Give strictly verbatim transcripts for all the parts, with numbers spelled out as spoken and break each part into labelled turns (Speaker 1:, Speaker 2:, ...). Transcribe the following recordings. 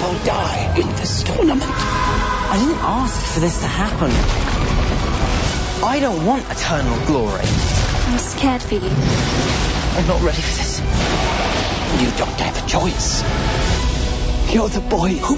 Speaker 1: will die in this tournament.
Speaker 2: I didn't ask for this to happen. I don't want eternal glory.
Speaker 3: I'm scared for you.
Speaker 2: I'm not ready for this.
Speaker 1: You don't have a choice. You're the boy who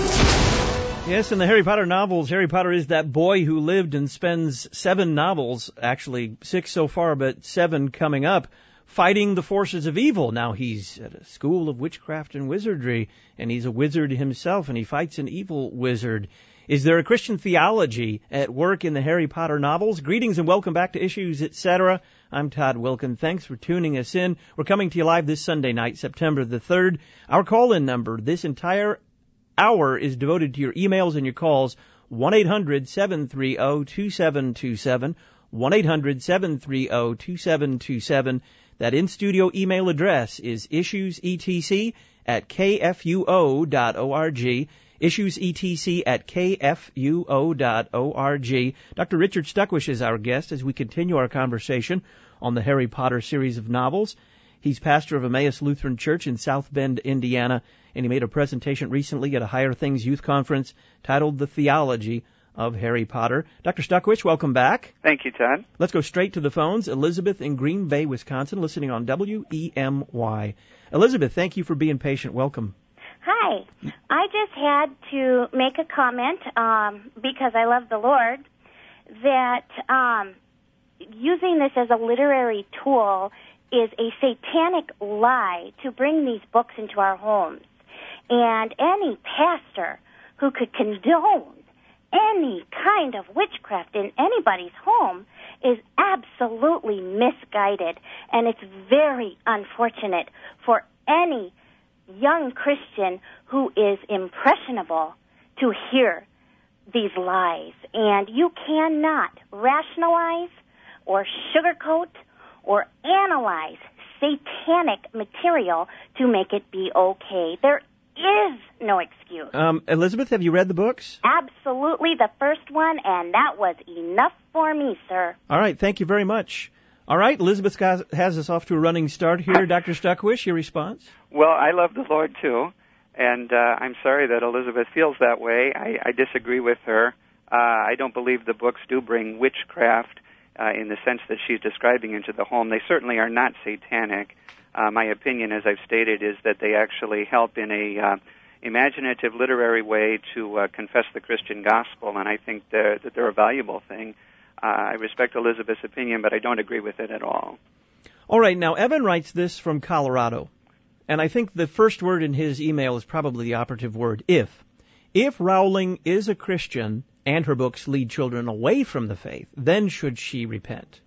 Speaker 1: lived.
Speaker 4: Yes, in the Harry Potter novels, Harry Potter is that boy who lived and spends seven novels, actually six so far, but seven coming up, fighting the forces of evil. Now he's at a school of witchcraft and wizardry, and he's a wizard himself, and he fights an evil wizard. Is there a Christian theology at work in the Harry Potter novels? Greetings and welcome back to Issues, et cetera. I'm Todd Wilkin. Thanks for tuning us in. We're coming to you live this Sunday night, September the third. Our call-in number this entire hour is devoted to your emails and your calls, one eight hundred seven three zero two seven two seven, one eight hundred seven three zero two seven two seven. That in-studio email address is issuesetc at kfuo dot org. issuesetc at kfuo dot org. Doctor Richard Stuckwish is our guest as we continue our conversation on the Harry Potter series of novels. He's pastor of Emmaus Lutheran Church in South Bend, Indiana, and he made a presentation recently at a Higher Things Youth Conference titled The Theology of Harry Potter. Doctor Stuckwish, welcome back.
Speaker 5: Thank you, Todd.
Speaker 4: Let's go straight to the phones. Elizabeth in Green Bay, Wisconsin, listening on W E M Y. Elizabeth, thank you for being patient. Welcome.
Speaker 6: Hi. I just had to make a comment, um, because I love the Lord, that um, using this as a literary tool is a satanic lie to bring these books into our homes. And any pastor who could condone any kind of witchcraft in anybody's home is absolutely misguided. And it's very unfortunate for any young Christian who is impressionable to hear these lies. And you cannot rationalize or sugarcoat or analyze satanic material to make it be okay. There is no excuse.
Speaker 4: Um, Elizabeth, have you read the books?
Speaker 6: Absolutely, the first one, and that was enough for me, sir.
Speaker 4: All right, thank you very much. All right, Elizabeth has us off to a running start here. Doctor Stuckwish, your response?
Speaker 5: Well, I love the Lord, too, and uh, I'm sorry that Elizabeth feels that way. I, I disagree with her. Uh, I don't believe the books do bring witchcraft uh, in the sense that she's describing into the home. They certainly are not satanic. Uh, my opinion, as I've stated, is that they actually help in a uh, imaginative, literary way to uh, confess the Christian gospel, and I think they're, that they're a valuable thing. Uh, I respect Elizabeth's opinion, but I don't agree with it at all.
Speaker 4: All right, now Evan writes this from Colorado, and I think the first word in his email is probably the operative word, if. If Rowling is a Christian and her books lead children away from the faith, then should she repent?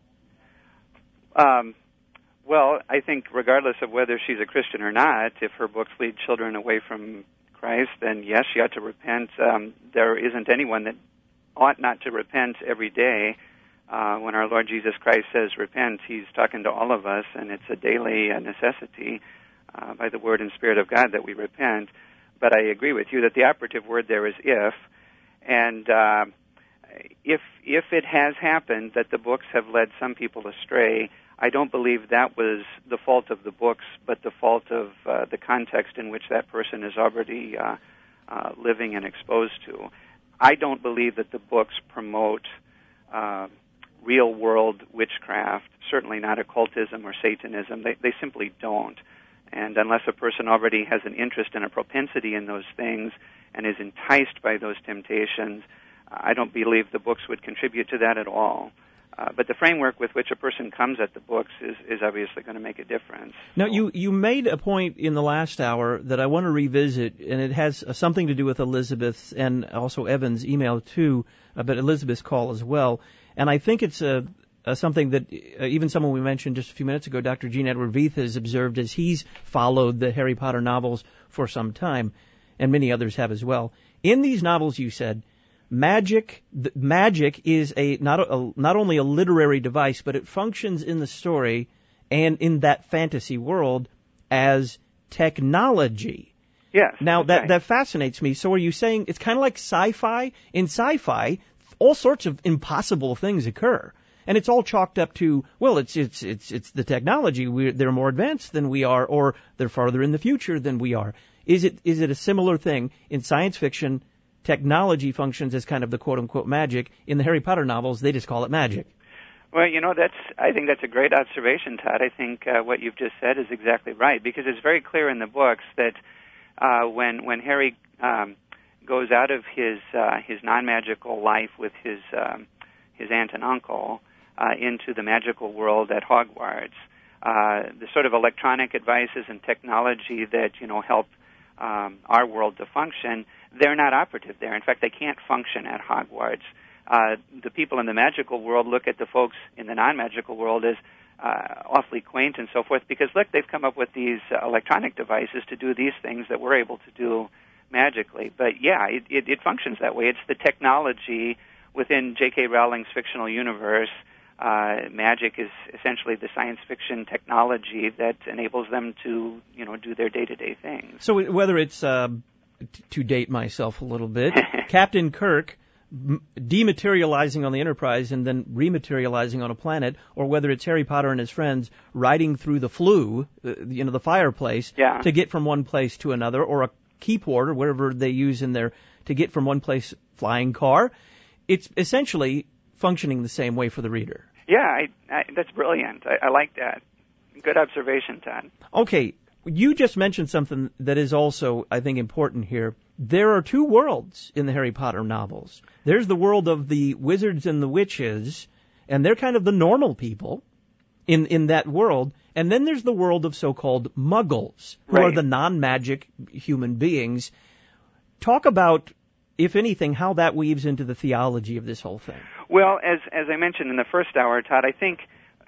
Speaker 5: Um, well, I think regardless of whether she's a Christian or not, if her books lead children away from Christ, then yes, she ought to repent. Um, there isn't anyone that ought not to repent every day. Uh, when our Lord Jesus Christ says repent, he's talking to all of us, and it's a daily uh, necessity uh, by the Word and Spirit of God that we repent. But I agree with you that the operative word there is if, and uh, if if it has happened that the books have led some people astray, I don't believe that was the fault of the books, but the fault of uh, the context in which that person is already uh, uh, living and exposed to. I don't believe that the books promote uh, real-world witchcraft, certainly not occultism or Satanism. They, they simply don't. And unless a person already has an interest and a propensity in those things and is enticed by those temptations, I don't believe the books would contribute to that at all. Uh, but the framework with which a person comes at the books is, is obviously going to make a difference.
Speaker 4: Now, you, you made a point in the last hour that I want to revisit, and it has uh, something to do with Elizabeth's and also Evan's email, too, uh, but Elizabeth's call as well. And I think it's a, a something that uh, even someone we mentioned just a few minutes ago, Doctor Gene Edward Veith, has observed as he's followed the Harry Potter novels for some time, and many others have as well. In these novels, you said, Magic, the, magic is a not a, not only a literary device, but it functions in the story and in that fantasy world as technology.
Speaker 5: Yes.
Speaker 4: Now that
Speaker 5: right.
Speaker 4: that fascinates me. So are you saying it's kind of like sci-fi? In sci-fi, all sorts of impossible things occur, and it's all chalked up to, well, it's it's it's it's the technology. We're, they're more advanced than we are, or they're farther in the future than we are. Is it is it a similar thing in science fiction? Technology functions as kind of the quote-unquote magic. In the Harry Potter novels, they just call it magic.
Speaker 5: Well, you know, that's. I think that's a great observation, Todd. I think uh, what you've just said is exactly right, because it's very clear in the books that uh, when when Harry um, goes out of his uh, his non-magical life with his um, his aunt and uncle uh, into the magical world at Hogwarts, uh, the sort of electronic devices and technology that you know help um, our world to function, they're not operative there. In fact, they can't function at Hogwarts. Uh, the people in the magical world look at the folks in the non-magical world as uh, awfully quaint and so forth, because, look, they've come up with these uh, electronic devices to do these things that we're able to do magically. But, yeah, it, it, it functions that way. It's the technology within J K. Rowling's fictional universe. Uh, magic is essentially the science fiction technology that enables them to, you know, do their day-to-day things.
Speaker 4: So whether it's, uh, t- to date myself a little bit, Captain Kirk dematerializing on the Enterprise and then rematerializing on a planet, or whether it's Harry Potter and his friends riding through the flue, uh, you know, the fireplace,
Speaker 5: yeah.
Speaker 4: to get from one place to another, or a keyport or whatever they use in their to get from one place, flying car. It's essentially functioning the same way for the reader.
Speaker 5: Yeah, I, I, that's brilliant. I, I like that. Good observation, Todd.
Speaker 4: Okay, you just mentioned something that is also, I think, important here. There are two worlds in the Harry Potter novels. There's the world of the wizards and the witches, and they're kind of the normal people in, in that world. And then there's the world of so-called muggles, who
Speaker 5: right.
Speaker 4: are the non-magic human beings. Talk about, if anything, how that weaves into the theology of this whole thing.
Speaker 5: Well, as as I mentioned in the first hour, Todd, I think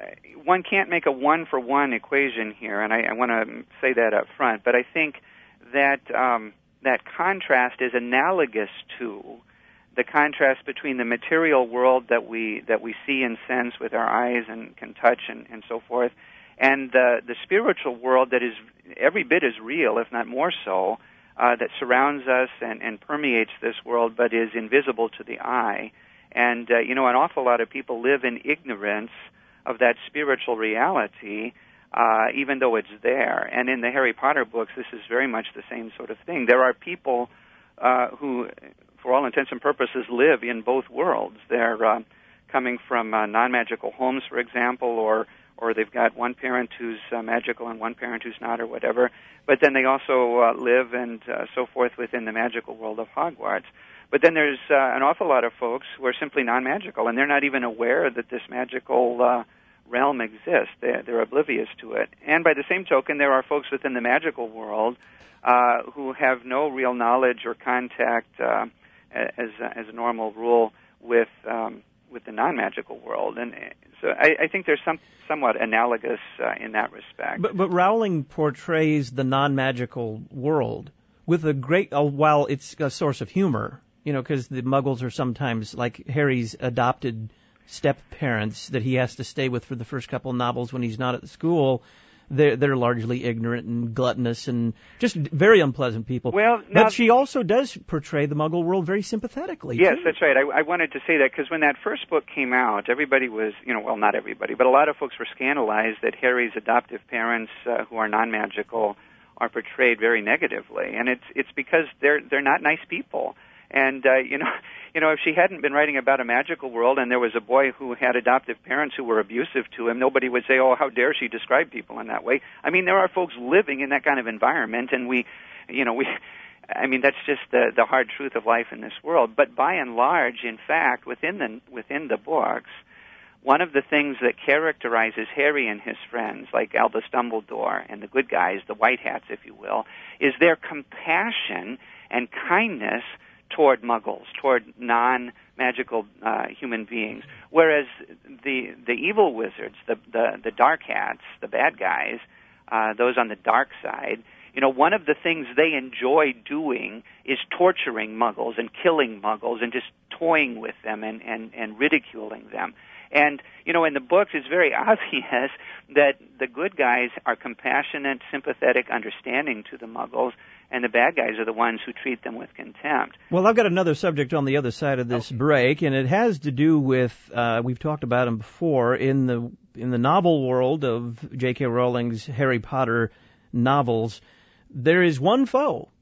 Speaker 5: one can't make a one-for-one equation here, and I, I want to say that up front, but I think that um, that contrast is analogous to the contrast between the material world that we that we see and sense with our eyes and can touch and, and so forth, and the the spiritual world that is every bit as real, if not more so, uh, that surrounds us and, and permeates this world, but is invisible to the eye. And uh, you know, an awful lot of people live in ignorance of that spiritual reality, uh, even though it's there. And in the Harry Potter books, this is very much the same sort of thing. There are people uh, who, for all intents and purposes, live in both worlds. They're uh, coming from uh, non-magical homes, for example, or or they've got one parent who's uh, magical and one parent who's not, or whatever. But then they also uh, live and uh, so forth within the magical world of Hogwarts. But then there's uh, an awful lot of folks who are simply non-magical, and they're not even aware that this magical uh, realm exists. They're, they're oblivious to it. And by the same token, there are folks within the magical world uh, who have no real knowledge or contact, uh, as as a normal rule, with um, with the non-magical world. And so I, I think there's some somewhat analogous uh, in that respect.
Speaker 4: But, but Rowling portrays the non-magical world with a great, uh, while it's a source of humor. You know, because the Muggles are sometimes like Harry's adopted step-parents that he has to stay with for the first couple of novels when he's not at school. They're, they're largely ignorant and gluttonous and just very unpleasant people.
Speaker 5: Well, now,
Speaker 4: but she also does portray the Muggle world very sympathetically.
Speaker 5: Yes,
Speaker 4: too.
Speaker 5: That's right. I, I wanted to say that because when that first book came out, everybody was, you know, well, not everybody, but a lot of folks were scandalized that Harry's adoptive parents, uh, who are non-magical, are portrayed very negatively. And it's it's because they're they're not nice people. And, uh, you know, you know, if she hadn't been writing about a magical world and there was a boy who had adoptive parents who were abusive to him, nobody would say, oh, how dare she describe people in that way. I mean, there are folks living in that kind of environment, and we, you know, we, I mean, that's just the, the hard truth of life in this world. But by and large, in fact, within the, within the books, one of the things that characterizes Harry and his friends, like Albus Dumbledore and the good guys, the white hats, if you will, is their compassion and kindness toward Muggles, toward non-magical uh, human beings, whereas the the evil wizards, the the, the dark hats, the bad guys, uh, those on the dark side, you know, one of the things they enjoy doing is torturing Muggles and killing Muggles and just toying with them and, and, and ridiculing them. And, you know, in the books, it's very obvious that the good guys are compassionate, sympathetic, understanding to the Muggles, and the bad guys are the ones who treat them with contempt.
Speaker 4: Well, I've got another subject on the other side of this okay. break, and it has to do with, uh, we've talked about them before, in the in the novel world of J K. Rowling's Harry Potter novels, there is one foe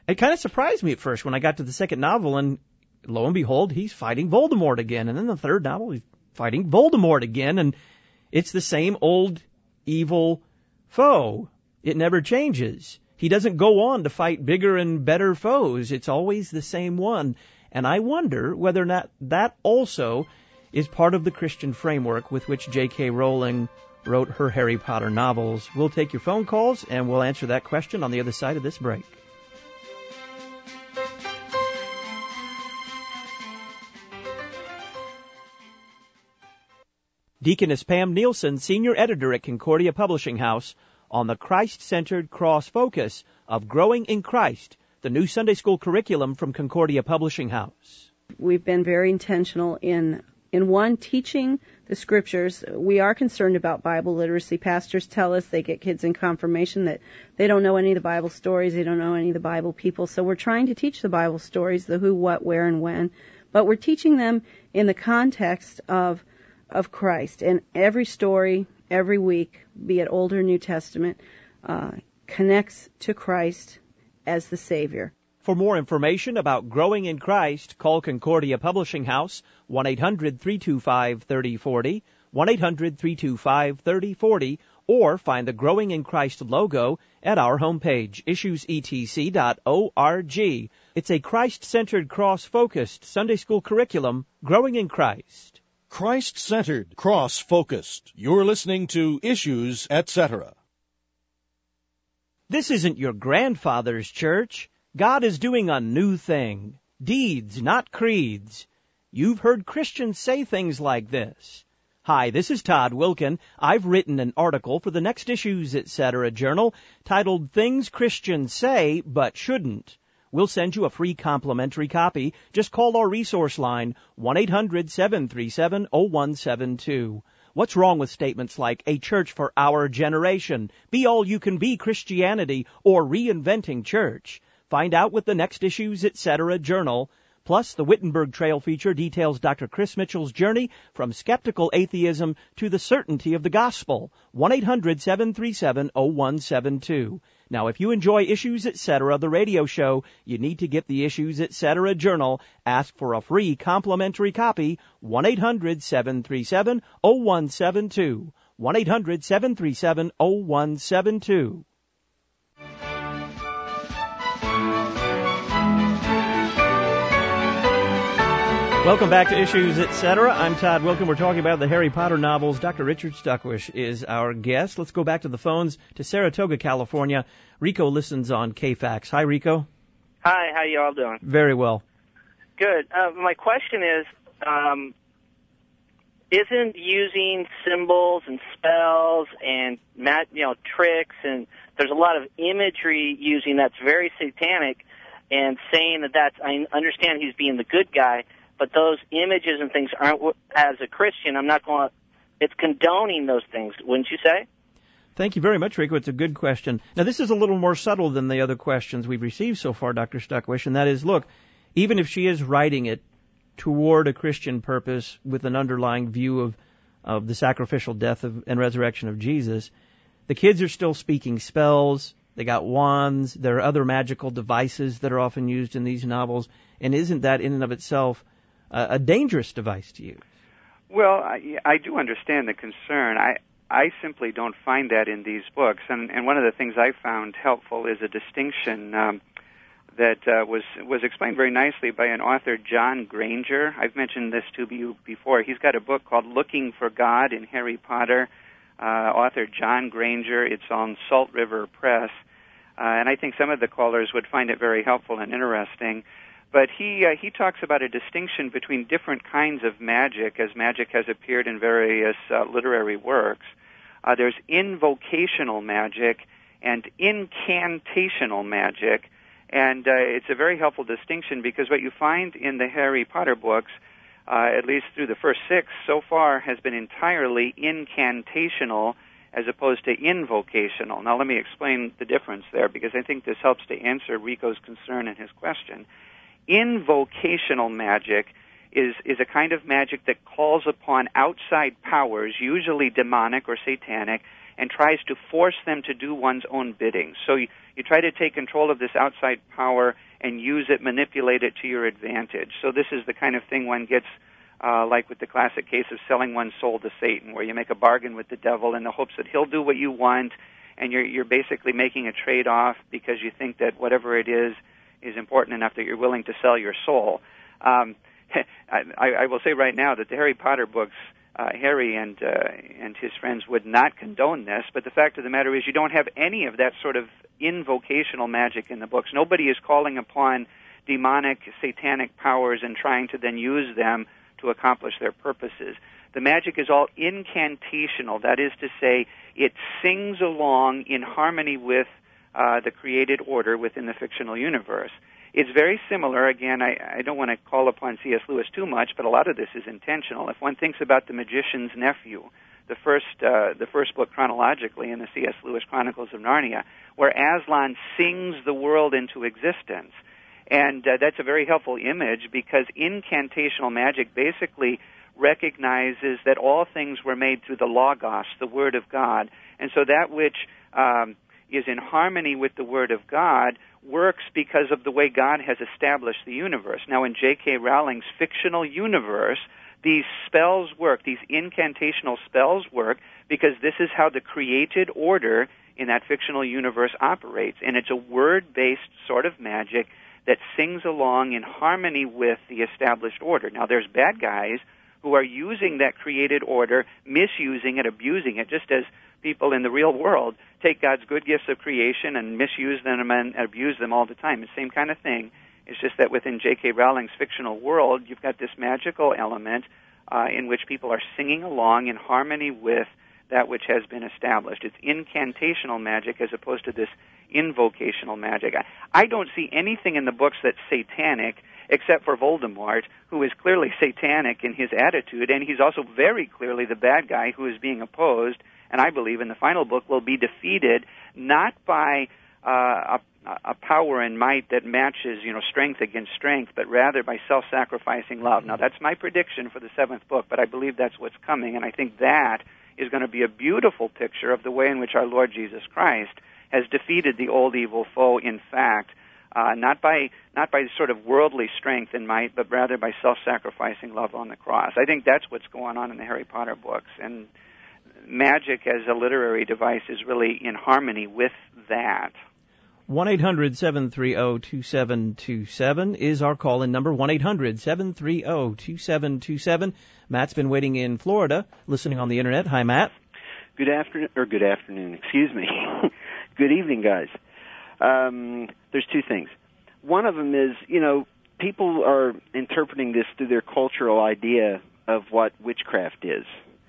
Speaker 4: It kind of surprised me at first when I got to the second novel, and lo and behold, he's fighting Voldemort again. And then the third novel, he's fighting Voldemort again, and it's the same old evil foe. It never changes. He doesn't go on to fight bigger and better foes. It's always the same one. And I wonder whether or not that also is part of the Christian framework with which J K. Rowling wrote her Harry Potter novels. We'll take your phone calls, and we'll answer that question on the other side of this break. Deaconess Pam Nielsen, Senior Editor at Concordia Publishing House, on the Christ-centered cross-focus of Growing in Christ, the new Sunday school curriculum from Concordia Publishing House.
Speaker 7: We've been very intentional in, in one, teaching the Scriptures. We are concerned about Bible literacy. Pastors tell us they get kids in confirmation that they don't know any of the Bible stories, they don't know any of the Bible people. So we're trying to teach the Bible stories, the who, what, where, and when. But we're teaching them in the context of of Christ. And every story, every week, be it Old or New Testament, uh, connects to Christ as the Savior.
Speaker 4: For more information about Growing in Christ, call Concordia Publishing House, one eight hundred three two five three oh four oh, one eight hundred three two five three oh four oh, or find the Growing in Christ logo at our homepage, issues e t c dot org. It's a Christ-centered, cross-focused Sunday school curriculum, Growing in Christ.
Speaker 8: Christ-centered, cross-focused. You're listening to Issues, et cetera.
Speaker 4: This isn't your grandfather's church. God is doing a new thing. Deeds, not creeds. You've heard Christians say things like this. Hi, this is Todd Wilkin. I've written an article for the Next Issues, et cetera journal titled Things Christians Say But Shouldn't. We'll send you a free complimentary copy. Just call our resource line, one eight hundred seven three seven oh one seven two. What's wrong with statements like a church for our generation, be all you can be Christianity, or reinventing church? Find out with the Next Issues, et cetera journal. Plus, the Wittenberg Trail feature details Doctor Chris Mitchell's journey from skeptical atheism to the certainty of the gospel. one eight hundred seven three seven oh one seven two. Now, if you enjoy Issues, et cetera, the radio show, you need to get the Issues, et cetera journal. Ask for a free complimentary copy, one eight hundred seven three seven oh one seven two. one eight hundred seven three seven oh one seven two. Welcome back to Issues, et cetera. I'm Todd Wilkin. We're talking about the Harry Potter novels. Doctor Richard Stuckwish is our guest. Let's go back to the phones to Saratoga, California. Rico listens on K FAX. Hi, Rico.
Speaker 9: Hi, how you all doing?
Speaker 4: Very well.
Speaker 9: Good. Uh, my question is, um, isn't using symbols and spells and mat, you know, tricks, and there's a lot of imagery using that's very satanic, and saying that that's, I understand he's being the good guy, but those images and things aren't, as a Christian, I'm not going to, it's condoning those things, wouldn't you say?
Speaker 4: Thank you very much, Rico. It's a good question. Now, this is a little more subtle than the other questions we've received so far, Doctor Stuckwish, and that is, look, even if she is writing it toward a Christian purpose with an underlying view of, of the sacrificial death of, and resurrection of Jesus, the kids are still speaking spells. They got wands. There are other magical devices that are often used in these novels. And isn't that in and of itself uh, a dangerous device to use?
Speaker 5: Well, I, I do understand the concern. I I simply don't find that in these books. And, and one of the things I found helpful is a distinction um, that uh, was was explained very nicely by an author, John Granger. I've mentioned this to you before. He's got a book called Looking for God in Harry Potter. Uh, author John Granger. It's on Salt River Press. Uh, and I think some of the callers would find it very helpful and interesting. But he uh, he talks about a distinction between different kinds of magic, as magic has appeared in various uh, literary works. Uh, there's invocational magic and incantational magic, and uh, it's a very helpful distinction because what you find in the Harry Potter books, uh, at least through the first six so far, has been entirely incantational as opposed to invocational. Now let me explain the difference there because I think this helps to answer Rico's concern and his question. Invocational magic is, is a kind of magic that calls upon outside powers, usually demonic or satanic, and tries to force them to do one's own bidding. So you, you try to take control of this outside power and use it, manipulate it to your advantage. So this is the kind of thing one gets, uh, like with the classic case of selling one's soul to Satan, where you make a bargain with the devil in the hopes that he'll do what you want, and you're, you're basically making a trade-off because you think that whatever it is is important enough that you're willing to sell your soul. Um, I, I will say right now that the Harry Potter books, uh, Harry and uh, and his friends would not condone this, but the fact of the matter is you don't have any of that sort of invocational magic in the books. Nobody is calling upon demonic, satanic powers and trying to then use them to accomplish their purposes. The magic is all incantational. That is to say, it sings along in harmony with uh, the created order within the fictional universe. It's very similar. Again, I, I don't want to call upon C S. Lewis too much, but a lot of this is intentional. If one thinks about The Magician's Nephew, the first uh, the first book chronologically in the C S. Lewis Chronicles of Narnia, where Aslan sings the world into existence. And uh, that's a very helpful image because incantational magic basically recognizes that all things were made through the Logos, the Word of God. And so that which um, is in harmony with the Word of God works because of the way God has established the universe. Now, in J K. Rowling's fictional universe, these spells work, these incantational spells work, because this is how the created order in that fictional universe operates. And it's a word-based sort of magic that sings along in harmony with the established order. Now, there's bad guys who are using that created order, misusing it, abusing it, just as people in the real world take God's good gifts of creation and misuse them and abuse them all the time. It's the same kind of thing. It's just that within J K. Rowling's fictional world, you've got this magical element uh, in which people are singing along in harmony with that which has been established. It's incantational magic as opposed to this invocational magic. I, I don't see anything in the books that's satanic except for Voldemort, who is clearly satanic in his attitude, and he's also very clearly the bad guy who is being opposed, and I believe in the final book will be defeated not by uh, a, a power and might that matches, you know, strength against strength, but rather by self-sacrificing love. Now, that's my prediction for the seventh book, but I believe that's what's coming, and I think that is going to be a beautiful picture of the way in which our Lord Jesus Christ has defeated the old evil foe, in fact, uh, not by not by sort of worldly strength and might, but rather by self-sacrificing love on the cross. I think that's what's going on in the Harry Potter books, and magic as a literary device is really in harmony with that.
Speaker 4: one eight hundred seven three zero two seven two seven is our call-in number, one eight hundred seven three zero two seven two seven. Matt's been waiting in Florida, listening on the Internet. Hi, Matt.
Speaker 10: Good afternoon, or good afternoon, excuse me. Good evening, guys. Um, there's two things. One of them is, you know, people are interpreting this through their cultural idea of what witchcraft is.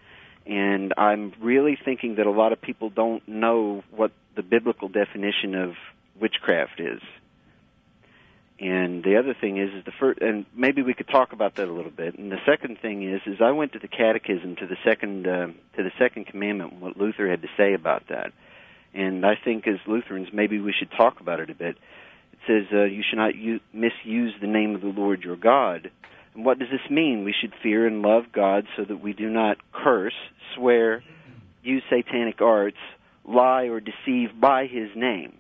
Speaker 10: And I'm really thinking that a lot of people don't know what the biblical definition of witchcraft is. And the other thing is, is the first, and maybe we could talk about that a little bit. And the second thing is, is I went to the Catechism to the second uh, to the second commandment, and what Luther had to say about that. And I think as Lutherans, maybe we should talk about it a bit. It says uh, you should not u- misuse the name of the Lord your God. And what does this mean? We should fear and love God so that we do not curse, swear, use satanic arts, lie, or deceive by His name.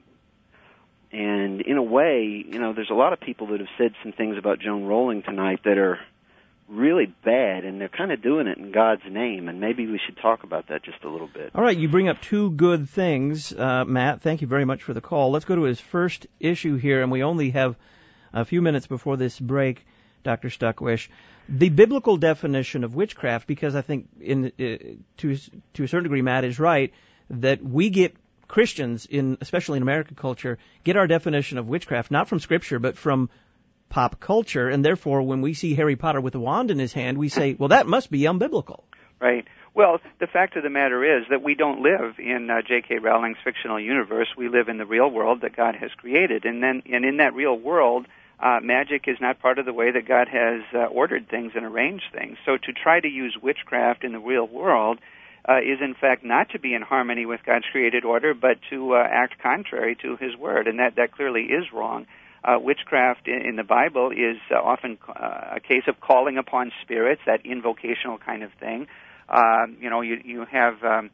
Speaker 10: And in a way, you know, there's a lot of people that have said some things about Joan Rowling tonight that are really bad, and they're kind of doing it in God's name, and maybe we should talk about that just a little bit.
Speaker 4: All right, you bring up two good things, uh, Matt. Thank you very much for the call. Let's go to his first issue here, and we only have a few minutes before this break, Doctor Stuckwish. The biblical definition of witchcraft, because I think in uh, to to a certain degree, Matt is right, that we get Christians, in especially in American culture, get our definition of witchcraft not from Scripture, but from pop culture, and therefore when we see Harry Potter with a wand in his hand, we say, well, that must be unbiblical.
Speaker 5: Right. Well, the fact of the matter is that we don't live in uh, J K. Rowling's fictional universe. We live in the real world that God has created, and then and in that real world, uh, magic is not part of the way that God has uh, ordered things and arranged things. So to try to use witchcraft in the real world uh, is in fact not to be in harmony with God's created order, but to uh, act contrary to His word, and that, that clearly is wrong. Uh, witchcraft in, in the Bible is uh, often uh, a case of calling upon spirits, that invocational kind of thing. Uh, you know, you, you have um,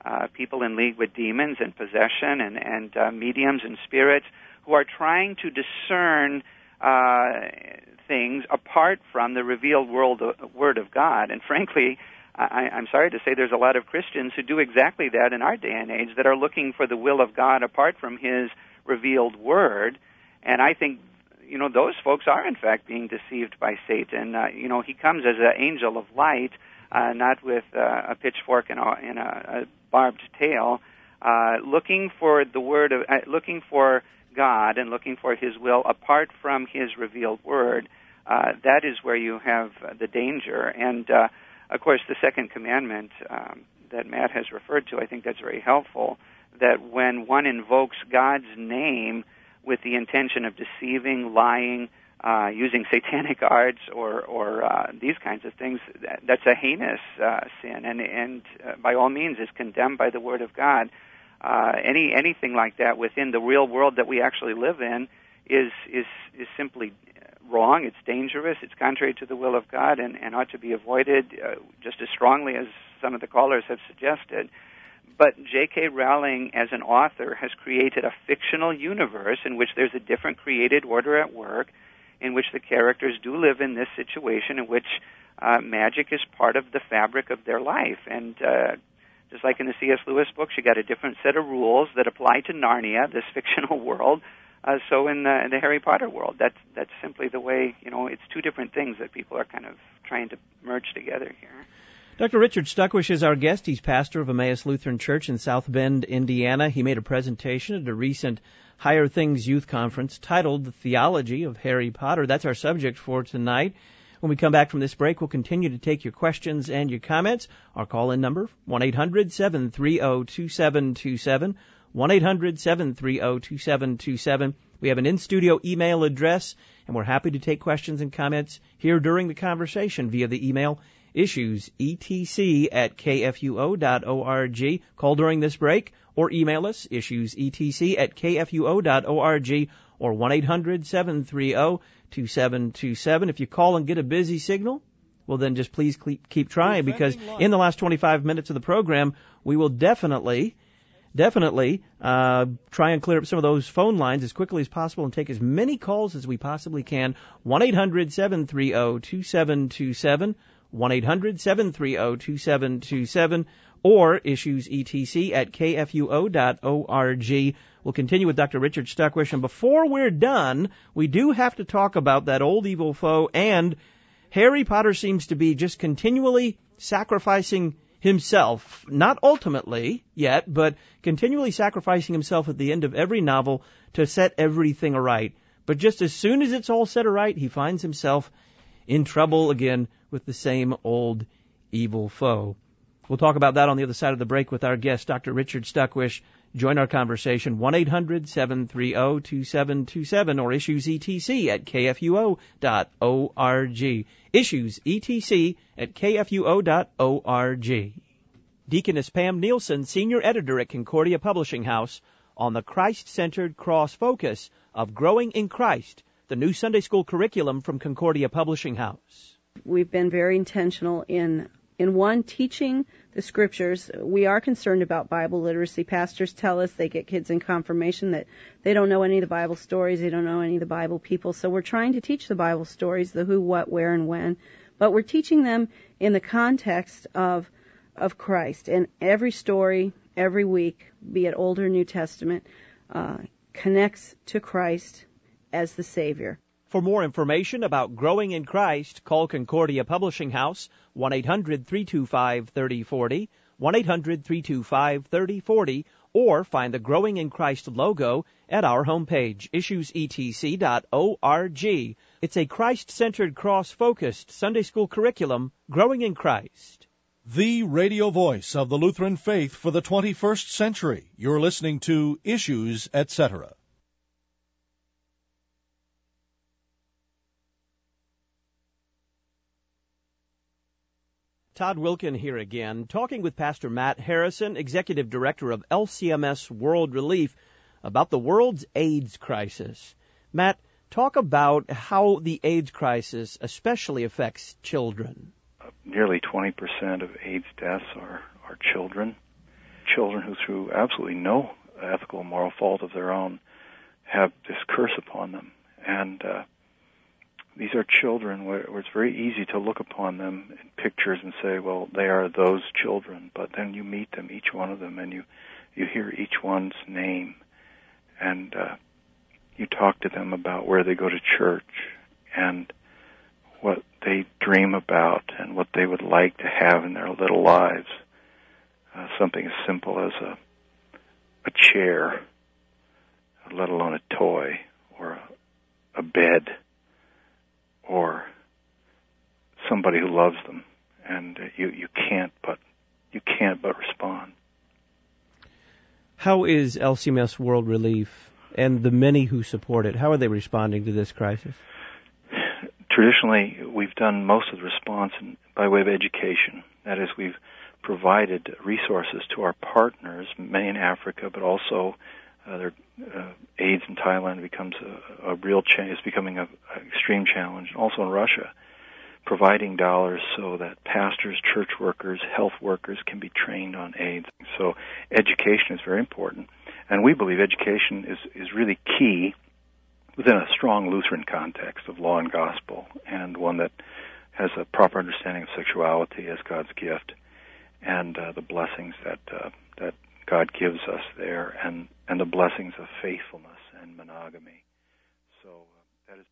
Speaker 5: uh, people in league with demons and possession and, and uh, mediums and spirits who are trying to discern uh, things apart from the revealed world, uh, Word of God. And frankly, I, I'm sorry to say there's a lot of Christians who do exactly that in our day and age, that are looking for the will of God apart from His revealed Word. And I think, you know, those folks are in fact being deceived by Satan. Uh, you know, he comes as an angel of light, uh, not with uh, a pitchfork and a, and a, a barbed tail, uh, looking for the Word of, uh, looking for God and looking for His will apart from His revealed Word. Uh, that is where you have uh, the danger. And uh, of course, the second commandment um, that Matt has referred to, I think that's very helpful, that when one invokes God's name with the intention of deceiving, lying, uh, using satanic arts or, or uh, these kinds of things, that, that's a heinous uh, sin, and, and uh, by all means is condemned by the Word of God. Uh, any anything like that within the real world that we actually live in is is is simply wrong. It's dangerous. It's contrary to the will of God, and, and ought to be avoided uh, just as strongly as some of the callers have suggested. But J K. Rowling, as an author, has created a fictional universe in which there's a different created order at work, in which the characters do live in this situation in which uh, magic is part of the fabric of their life. And uh, just like in the C S. Lewis books, you got a different set of rules that apply to Narnia, this fictional world. Uh, so in the, in the Harry Potter world, that's that's simply the way, you know, it's two different things that people are kind of trying to merge together here.
Speaker 4: Doctor Richard Stuckwish is our guest. He's pastor of Emmaus Lutheran Church in South Bend, Indiana. He made a presentation at a recent Higher Things Youth Conference titled The Theology of Harry Potter. That's our subject for tonight. When we come back from this break, we'll continue to take your questions and your comments. Our call-in number, one eight hundred seven three zero two seven two seven, one eight hundred seven three zero two seven two seven. We have an in-studio email address, and we're happy to take questions and comments here during the conversation via the email issues, E T C at K F U O dot org. Call during this break or email us, issues, E T C at K F U O dot org or one eight hundred seven three zero two seven two seven. If you call and get a busy signal, well then just please keep trying, because in the last twenty-five minutes of the program, we will definitely, definitely uh, try and clear up some of those phone lines as quickly as possible and take as many calls as we possibly can. one eight hundred seven three zero two seven two seven. one eight hundred seven three zero two seven two seven or issues E T C at K F U O dot org. We'll continue with Doctor Richard Stuckwish, and before we're done, we do have to talk about that old evil foe, and Harry Potter seems to be just continually sacrificing himself, not ultimately yet, but continually sacrificing himself at the end of every novel to set everything aright. But just as soon as it's all set aright, he finds himself in trouble again with the same old evil foe. We'll talk about that on the other side of the break with our guest, Doctor Richard Stuckwish. Join our conversation, one eight hundred seven three zero two seven two seven or issues E T C at K F U O dot org. Issues E T C at K F U O dot org. Deaconess Pam Nielsen, Senior Editor at Concordia Publishing House, on the Christ-centered cross focus of Growing in Christ, the new Sunday school curriculum from Concordia Publishing House.
Speaker 7: We've been very intentional in, in one, teaching the Scriptures. We are concerned about Bible literacy. Pastors tell us they get kids in confirmation that they don't know any of the Bible stories, they don't know any of the Bible people. So we're trying to teach the Bible stories, the who, what, where, and when. But we're teaching them in the context of of Christ. And every story, every week, be it Old or New Testament, uh, connects to Christ as the Savior.
Speaker 4: For more information about Growing in Christ, call Concordia Publishing House, one eight hundred three two five three zero four zero, one eight hundred three two five three zero four zero, or find the Growing in Christ logo at our homepage, issues E T C dot org. It's a Christ-centered, cross-focused Sunday school curriculum, Growing in Christ.
Speaker 8: The radio voice of the Lutheran faith for the twenty-first century. You're listening to Issues, et cetera.
Speaker 4: Todd Wilkin here again, talking with Pastor Matt Harrison, Executive Director of L C M S World Relief, about the world's AIDS crisis. Matt, talk about how the AIDS crisis especially affects children.
Speaker 11: Nearly twenty percent of AIDS deaths are, are children. children who, through absolutely no ethical and moral fault of their own, have this curse upon them. And uh, these are children where, where it's very easy to look upon them in pictures and say, well, they are those children. But then you meet them, each one of them, and you, you hear each one's name. And uh, you talk to them about where they go to church and what they dream about and what they would like to have in their little lives. Uh, something as simple as a, a chair, let alone a toy, or a, a bed, or somebody who loves them, and uh, you you can't but you can't but respond.
Speaker 4: How is L C M S World Relief and the many who support it? How are they responding to this crisis?
Speaker 11: Traditionally, we've done most of the response in, by way of education. That is, we've provided resources to our partners, many in Africa, but also uh, their uh, AIDS in Thailand becomes a, a real change. It's becoming an extreme challenge. Also in Russia, providing dollars so that pastors, church workers, health workers can be trained on AIDS. So education is very important, and we believe education is is really key within a strong Lutheran context of law and gospel, and one that has a proper understanding of sexuality as God's gift, and uh, the blessings that uh, that God gives us there, and, and the blessings of faithfulness and monogamy. So uh, that is.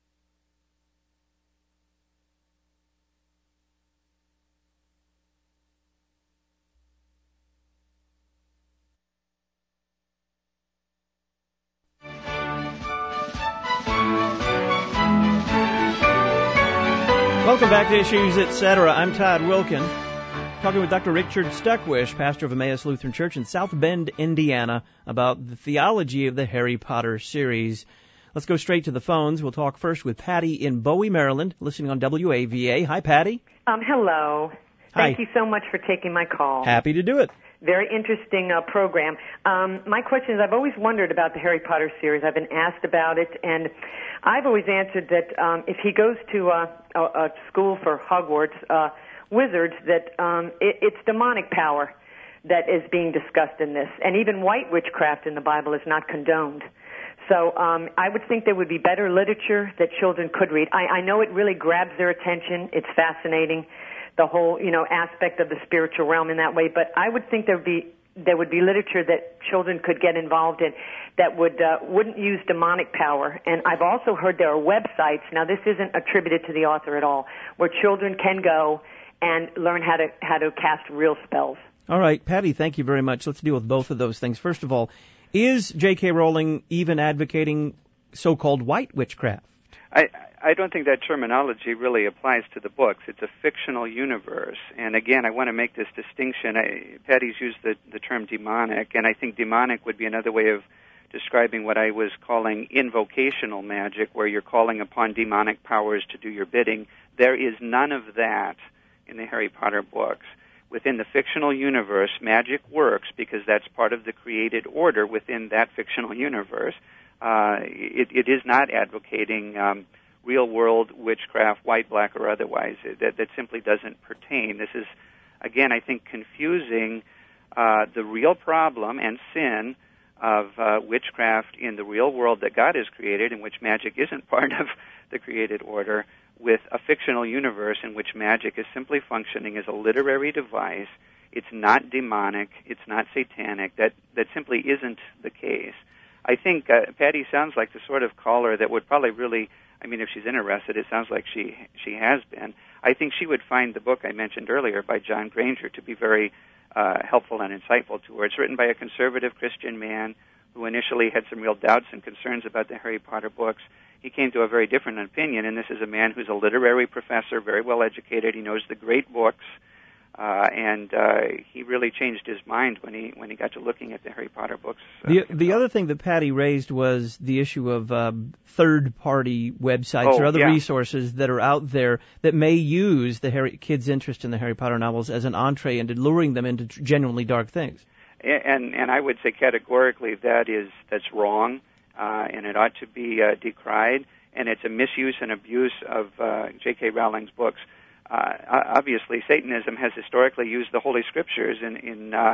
Speaker 4: Welcome back to Issues, et cetera. I'm Todd Wilkin, talking with Doctor Richard Stuckwish, pastor of Emmaus Lutheran Church in South Bend, Indiana, about the theology of the Harry Potter series. Let's go straight to the phones. We'll talk first with Patty in Bowie, Maryland, listening on W A V A. Hi, Patty.
Speaker 12: Um, hello. Thank
Speaker 4: Hi.
Speaker 12: you so much for taking my call.
Speaker 4: Happy to do it.
Speaker 12: Very interesting uh, program. Um, my question is, I've always wondered about the Harry Potter series. I've been asked about it, and I've always answered that um, if he goes to uh, a, a school for Hogwarts uh, wizards, that um, it, it's demonic power that is being discussed in this, and even white witchcraft in the Bible is not condoned. So um, I would think there would be better literature that children could read. I, I know it really grabs their attention. It's fascinating, the whole, you know, aspect of the spiritual realm in that way. But I would think there would be there would be literature that children could get involved in that would uh, wouldn't use demonic power. And I've also heard there are websites. Now, this isn't attributed to the author at all, where children can go and learn how to how to cast real spells.
Speaker 4: All right, Patty, thank you very much. Let's deal with both of those things. First of all, is J K. Rowling even advocating so-called white witchcraft?
Speaker 5: I I don't think that terminology really applies to the books. It's a fictional universe. And again, I want to make this distinction. I, Patty's used the, the term demonic, and I think demonic would be another way of describing what I was calling invocational magic, where you're calling upon demonic powers to do your bidding. There is none of that in the Harry Potter books. Within the fictional universe, magic works because that's part of the created order within that fictional universe. Uh, it, it is not advocating um, real-world witchcraft, white, black, or otherwise. It, that, that simply doesn't pertain. This is, again, I think, confusing uh, the real problem and sin of uh, witchcraft in the real world that God has created, in which magic isn't part of the created order, with a fictional universe in which magic is simply functioning as a literary device. It's not demonic. It's not satanic. That, that simply isn't the case. I think uh, Patty sounds like the sort of caller that would probably really, I mean, if she's interested, it sounds like she she has been. I think she would find the book I mentioned earlier by John Granger to be very uh, helpful and insightful to her. It's written by a conservative Christian man who initially had some real doubts and concerns about the Harry Potter books. He came to a very different opinion, and this is a man who's a literary professor, very well educated. He knows the great books. Uh, and uh, he really changed his mind when he when he got to looking at the Harry Potter books. Uh,
Speaker 4: the the other thing that Patty raised was the issue of um, third-party websites
Speaker 5: oh,
Speaker 4: or other
Speaker 5: yeah.
Speaker 4: resources that are out there that may use the Harry kids' interest in the Harry Potter novels as an entree into luring them into genuinely dark things.
Speaker 5: And and I would say categorically that is that's wrong, uh, and it ought to be uh, decried. And it's a misuse and abuse of uh, J K. Rowling's books. Uh, obviously, Satanism has historically used the Holy Scriptures in in uh,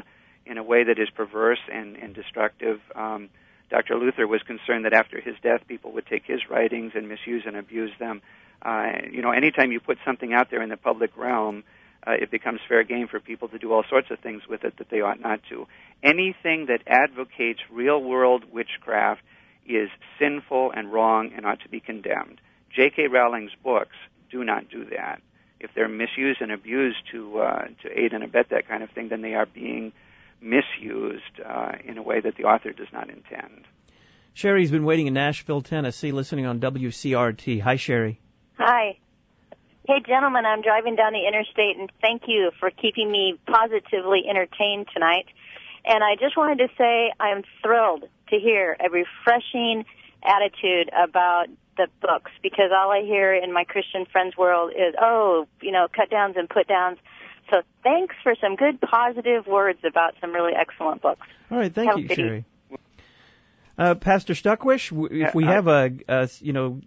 Speaker 5: in a way that is perverse and, and destructive. Um, Doctor Luther was concerned that after his death, people would take his writings and misuse and abuse them. Uh, you know, anytime you put something out there in the public realm, uh, it becomes fair game for people to do all sorts of things with it that they ought not to. Anything that advocates real-world witchcraft is sinful and wrong and ought to be condemned. J K. Rowling's books do not do that. If they're misused and abused to uh, to aid and abet that kind of thing, then they are being misused uh, in a way that the author does not intend.
Speaker 4: Sherry's been waiting in Nashville, Tennessee, listening on W C R T. Hi, Sherry.
Speaker 13: Hi. Hey, gentlemen, I'm driving down the interstate, and thank you for keeping me positively entertained tonight. And I just wanted to say I'm thrilled to hear a refreshing attitude about the books, because all I hear in my Christian friends world is, oh, you know, cut downs and put downs. So thanks for some good positive words about some really excellent books.
Speaker 4: All right, thank
Speaker 13: Have
Speaker 4: you, Sherry. Uh, Pastor Stuckwish, if we have a, a, you know,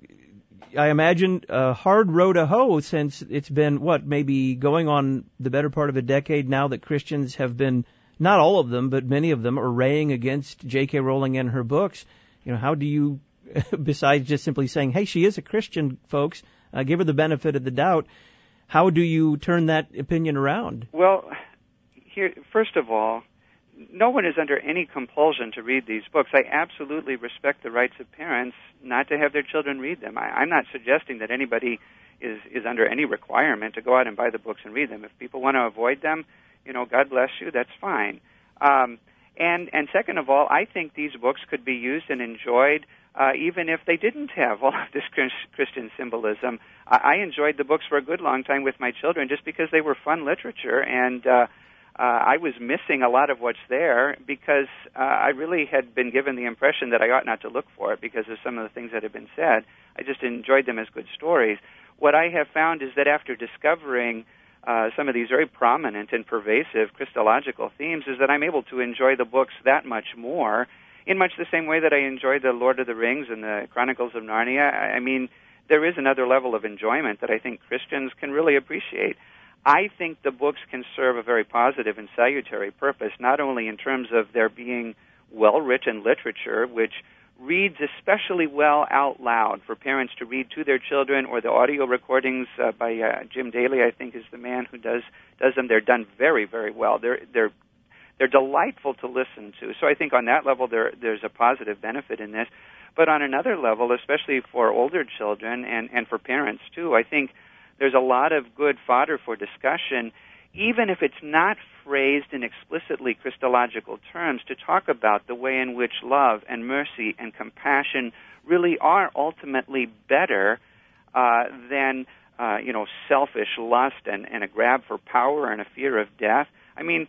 Speaker 4: I imagine a hard row to hoe since it's been, what, maybe going on the better part of a decade now that Christians have been, not all of them, but many of them, arraying against J K. Rowling and her books. You know, how do you, besides just simply saying, hey, she is a Christian, folks, uh, give her the benefit of the doubt, how do you turn that opinion around?
Speaker 5: Well, here, first of all, no one is under any compulsion to read these books. I absolutely respect the rights of parents not to have their children read them. I, I'm not suggesting that anybody is, is under any requirement to go out and buy the books and read them. If people want to avoid them, you know, God bless you, that's fine. Um, and, and second of all, I think these books could be used and enjoyed uh, even if they didn't have all of this Christian symbolism. I, I enjoyed the books for a good long time with my children just because they were fun literature, and uh, uh, I was missing a lot of what's there because uh, I really had been given the impression that I ought not to look for it because of some of the things that had been said. I just enjoyed them as good stories. What I have found is that after discovering uh, some of these very prominent and pervasive Christological themes is that I'm able to enjoy the books that much more, in much the same way that I enjoyed the Lord of the Rings and the Chronicles of Narnia. I mean, there is another level of enjoyment that I think Christians can really appreciate. I think the books can serve a very positive and salutary purpose, not only in terms of their being well-written literature, which reads especially well out loud for parents to read to their children, or the audio recordings uh, by uh, Jim Daly, I think, is the man who does does them. They're done very, very well. They're they're they're delightful to listen to. So I think on that level there there's a positive benefit in this. But on another level, especially for older children and, and for parents too, I think there's a lot of good fodder for discussion, even if it's not phrased in explicitly Christological terms, to talk about the way in which love and mercy and compassion really are ultimately better uh, than, uh, you know, selfish lust and, and a grab for power and a fear of death. I mean,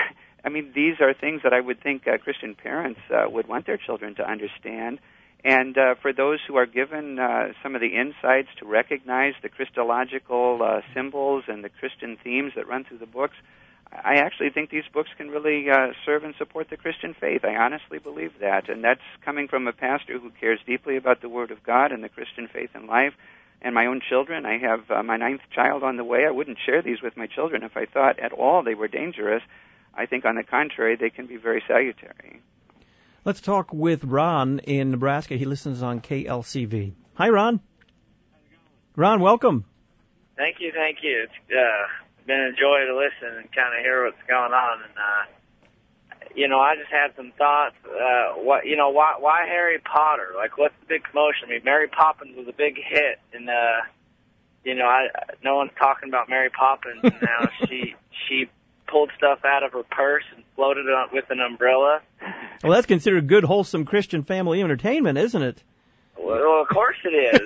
Speaker 5: I mean, these are things that I would think uh, Christian parents uh, would want their children to understand. And uh, for those who are given uh, some of the insights to recognize the Christological uh, symbols and the Christian themes that run through the books, I actually think these books can really uh, serve and support the Christian faith. I honestly believe that. And that's coming from a pastor who cares deeply about the Word of God and the Christian faith and life. And my own children, I have uh, my ninth child on the way. I wouldn't share these with my children if I thought at all they were dangerous. I think, on the contrary, they can be very salutary.
Speaker 4: Let's talk with Ron in Nebraska. He listens on K L C V. Hi, Ron. Ron, welcome.
Speaker 14: Thank you, thank you. It's uh, been a joy to listen and kind of hear what's going on. And uh, you know, I just had some thoughts. Uh, what you know, why why Harry Potter? Like, what's the big commotion? I mean, Mary Poppins was a big hit, and uh, you know, I no one's talking about Mary Poppins now. she she. pulled stuff out of her purse and floated it on with an umbrella.
Speaker 4: Well, that's considered good, wholesome Christian family entertainment, isn't it?
Speaker 14: Well, of course it is.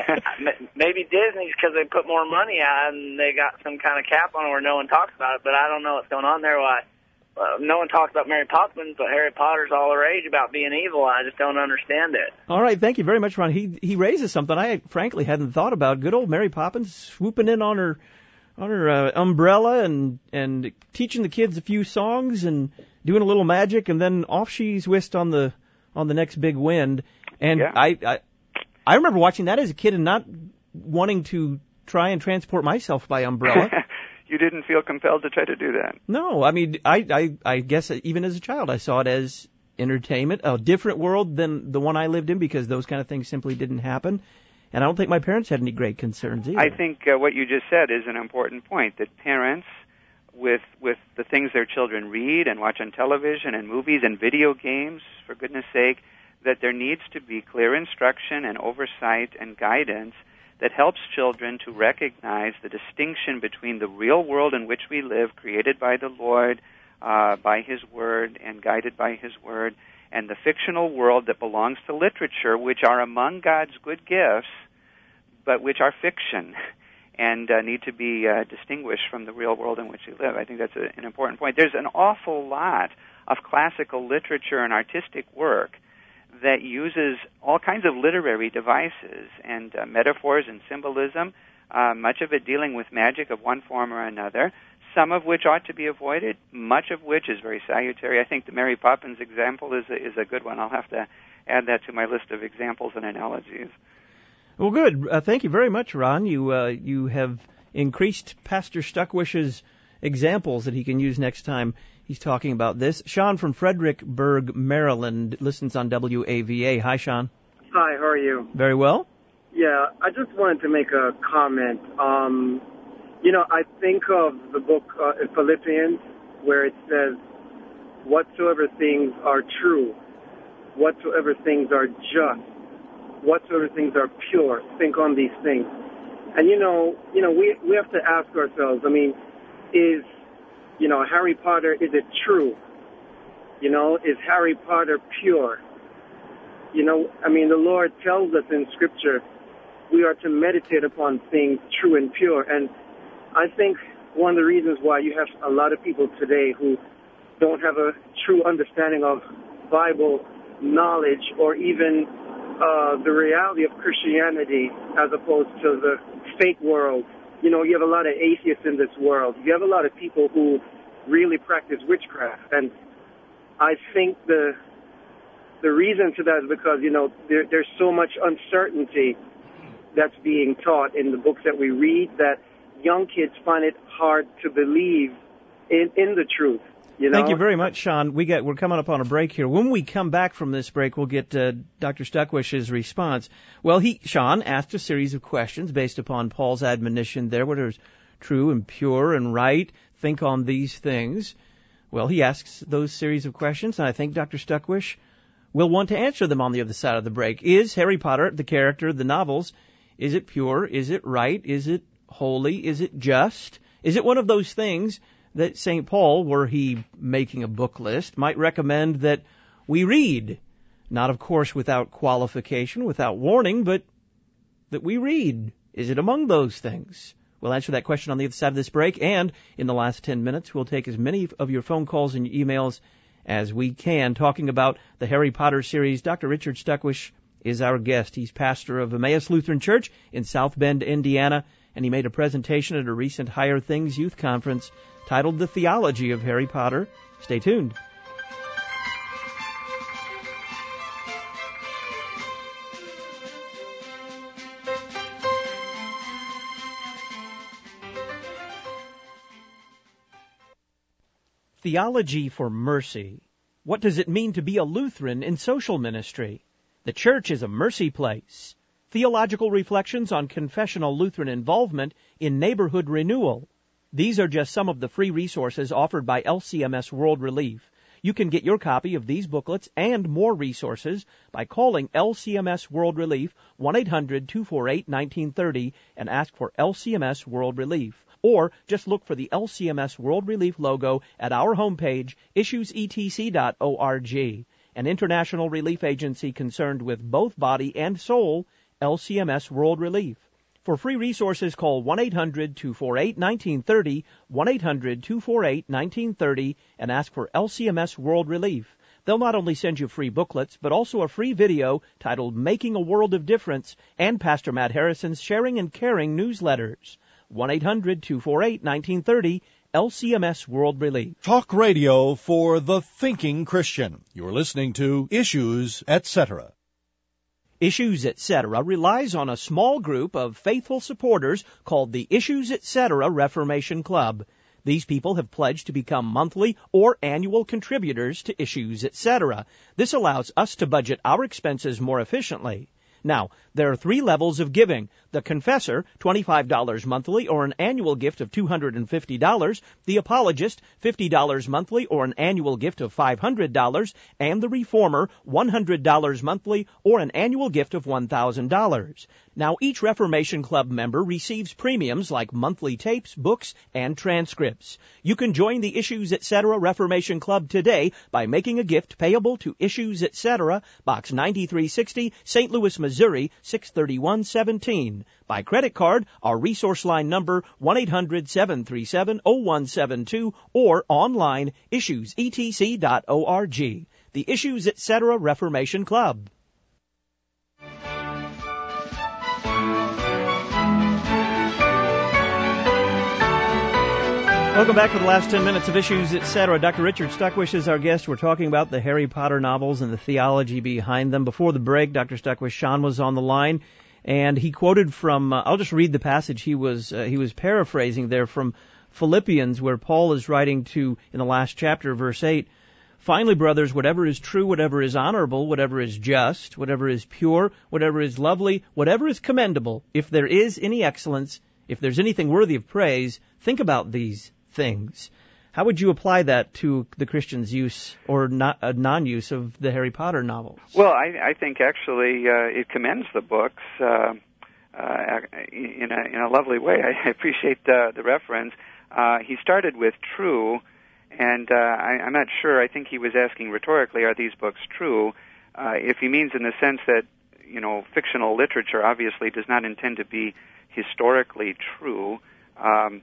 Speaker 14: Maybe Disney's because they put more money out and they got some kind of cap on it where no one talks about it, but I don't know what's going on there. Why uh, no one talks about Mary Poppins, but Harry Potter's all the rage about being evil. I just don't understand it.
Speaker 4: All right, thank you very much, Ron. He he raises something I frankly hadn't thought about. Good old Mary Poppins swooping in on her on her uh, umbrella and and teaching the kids a few songs and doing a little magic, and then off she's whisked on the on the next big wind. And
Speaker 5: yeah.
Speaker 4: I, I I remember watching that as a kid and not wanting to try and transport myself by umbrella.
Speaker 5: you didn't feel compelled to try to do that.
Speaker 4: No, I mean, I, I, I guess even as a child, I saw it as entertainment, a different world than the one I lived in, because those kind of things simply didn't happen. And I don't think my parents had any great concerns either.
Speaker 5: I think uh, what you just said is an important point, that parents, with with the things their children read and watch on television and movies and video games, for goodness sake, that there needs to be clear instruction and oversight and guidance that helps children to recognize the distinction between the real world in which we live, created by the Lord, uh, by His Word, and guided by His Word, and the fictional world that belongs to literature, which are among God's good gifts, but which are fiction and uh, need to be uh, distinguished from the real world in which we live. I think that's a, an important point. There's an awful lot of classical literature and artistic work that uses all kinds of literary devices and uh, metaphors and symbolism, uh, much of it dealing with magic of one form or another, some of which ought to be avoided, much of which is very salutary. I think the Mary Poppins example is a, is a good one. I'll have to add that to my list of examples and analogies.
Speaker 4: Well, good. Uh, thank you very much, Ron. You uh, you have increased Pastor Stuckwish's examples that he can use next time he's talking about this. Sean from Fredericksburg, Maryland, listens on W A V A. Hi, Sean.
Speaker 15: Hi, how are you?
Speaker 4: Very well.
Speaker 15: Yeah, I just wanted to make a comment. Um, you know, I think of the book uh, in Philippians where it says, whatsoever things are true, whatsoever things are just, whatsoever things are pure, think on these things. And, you know, you know, we we have to ask ourselves, I mean, is, you know, Harry Potter, is it true? You know, is Harry Potter pure? You know, I mean, the Lord tells us in Scripture we are to meditate upon things true and pure. And I think one of the reasons why you have a lot of people today who don't have a true understanding of Bible knowledge or even uh, the reality of Christianity as opposed to the fake world. You know, you have a lot of atheists in this world. You have a lot of people who really practice witchcraft. And I think the the reason to that is because, you know, there, there's so much uncertainty that's being taught in the books that we read that young kids find it hard to believe in, in the truth. You know?
Speaker 4: Thank you very much, Sean. We get, we're coming up on a break here. When we come back from this break, we'll get uh, Doctor Stuckwish's response. Well, he, Sean, asked a series of questions based upon Paul's admonition there, what is true and pure and right. Think on these things. Well, he asks those series of questions, and I think Doctor Stuckwish will want to answer them on the other side of the break. Is Harry Potter, the character, the novels, is it pure? Is it right? Is it holy? Is it just? Is it one of those things that Saint Paul, were he making a book list, might recommend that we read? Not, of course, without qualification, without warning, but that we read. Is it among those things? We'll answer that question on the other side of this break, and in the last ten minutes, we'll take as many of your phone calls and your emails as we can, talking about the Harry Potter series. Doctor Richard Stuckwish is our guest. He's pastor of Emmaus Lutheran Church in South Bend, Indiana, and he made a presentation at a recent Higher Things Youth Conference titled The Theology of Harry Potter. Stay tuned. Theology for Mercy. What does it mean to be a Lutheran in social ministry? The church is a mercy place. Theological reflections on confessional Lutheran involvement in neighborhood renewal. These are just some of the free resources offered by L C M S World Relief. You can get your copy of these booklets and more resources by calling L C M S World Relief one eight hundred two four eight one nine three zero and ask for L C M S World Relief. Or just look for the L C M S World Relief logo at our homepage, issues e t c dot org. An international relief agency concerned with both body and soul, L C M S World Relief. For free resources, call one eight hundred two four eight one nine three zero, one eight hundred two four eight one nine three zero, and ask for L C M S World Relief. They'll not only send you free booklets, but also a free video titled Making a World of Difference and Pastor Matt Harrison's Sharing and Caring newsletters. one eight hundred two four eight one nine three zero, L C M S World Relief.
Speaker 8: Talk radio for the thinking Christian. You're listening to Issues, et cetera.
Speaker 4: Issues Etc. relies on a small group of faithful supporters called the Issues Etc. Reformation Club. These people have pledged to become monthly or annual contributors to Issues Etc. This allows us to budget our expenses more efficiently. Now, there are three levels of giving. The Confessor, twenty-five dollars monthly or an annual gift of two hundred fifty dollars. The Apologist, fifty dollars monthly or an annual gift of five hundred dollars. And the Reformer, one hundred dollars monthly or an annual gift of one thousand dollars. Now, each Reformation Club member receives premiums like monthly tapes, books, and transcripts. You can join the Issues Etc. Reformation Club today by making a gift payable to Issues Etc., Box ninety-three sixty, Saint Louis, Missouri, six thirty-one seventeen. By credit card, our resource line number, one eight hundred seven three seven oh one seven two, or online, issues e t c dot org. The Issues Etc. Reformation Club. Welcome back to the last ten minutes of Issues Etc. Doctor Richard Stuckwish is our guest. We're talking about the Harry Potter novels and the theology behind them. Before the break, Doctor Stuckwish, Sean was on the line, and he quoted from, uh, I'll just read the passage he was uh, he was paraphrasing there from Philippians, where Paul is writing to, in the last chapter, verse eight, "Finally, brothers, whatever is true, whatever is honorable, whatever is just, whatever is pure, whatever is lovely, whatever is commendable, if there is any excellence, if there's anything worthy of praise, think about these things." How would you apply that to the Christian's use or not, uh, non-use of the Harry Potter novels?
Speaker 5: Well, I, I think actually uh, it commends the books uh, uh, in, a, in a lovely way. I appreciate uh, the reference. Uh, he started with true, and uh, I, I'm not sure. I think he was asking rhetorically, are these books true? Uh, if he means in the sense that, you know, fictional literature obviously does not intend to be historically true. Um,